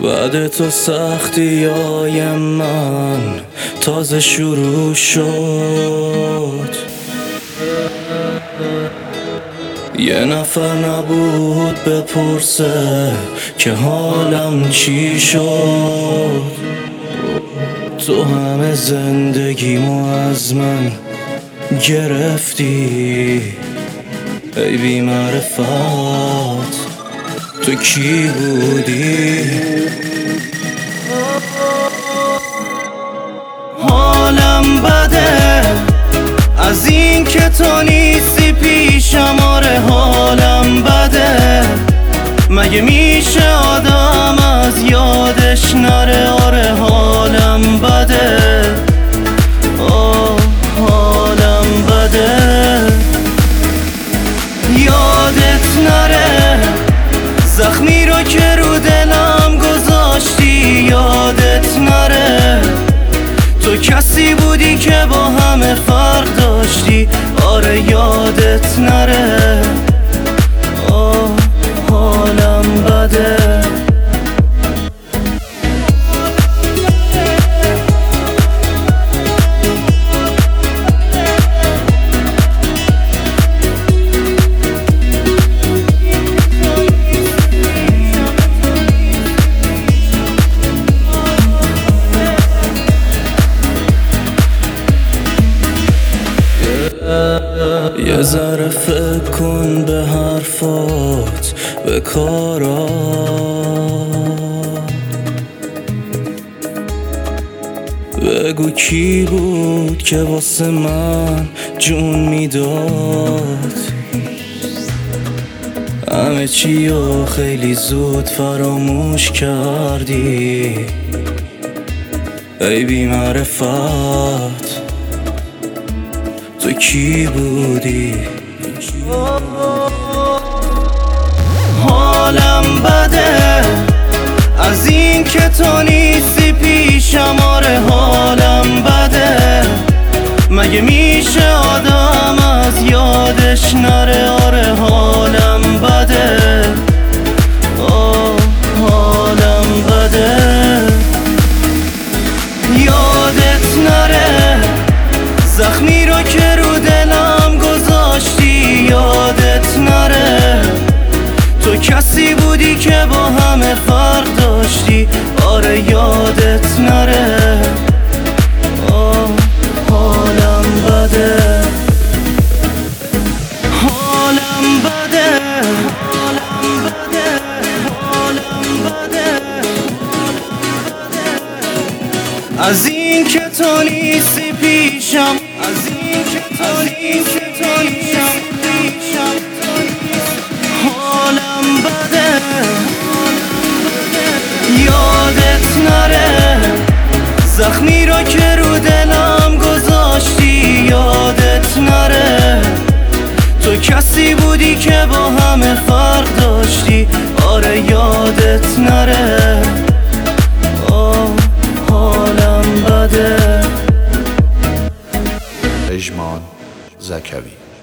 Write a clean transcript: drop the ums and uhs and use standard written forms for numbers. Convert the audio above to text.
بعد تو سختی های من تازه شروع شد. یه نفر نبود بپرسه که حالم چی شد. تو همه زندگیمو از من گرفتی ای بی معرفت، تو کی بودی؟ حالم بده از این که تو نیستی پیشم، آره حالم بده. مگه میشه آدم از یادش نره؟ آره حالم بده، حالم بده. یادت نره زخمی رو که رو دلم گذاشتی، یادت نره تو کسی بودی که با همه فرق داشتی، آره یادت نره. حالم بده. یه ذره فکر کن به حرفات، به کارات. بگو کی بود که واسه من جون میداد. همه چی رو خیلی زود فراموش کردی ای بی معرفت، تو کی بودی؟ حالم بده از این که تو نیستی پیشم، آره حالم بده. مگه میشه آدم از یادش نره؟ آره حالم بده، حالم بده. یادت نره زخمی رو که رو دلم گذاشتی، یادت نره تو کسی بودی که با همه فرق داشتی، آره یادت نره. حالم بده، حالم بده، حالم بده، حالم بده. از این که تو نیستی پیشم، از این که تو نیستی پیشم، حالم بده. یادت نره زخمی رو که رو دلم گذاشتی، یادت نره تو کسی بودی که با همه فرق داشتی، آره یادت نره. حالم بده. پژمان زکوی.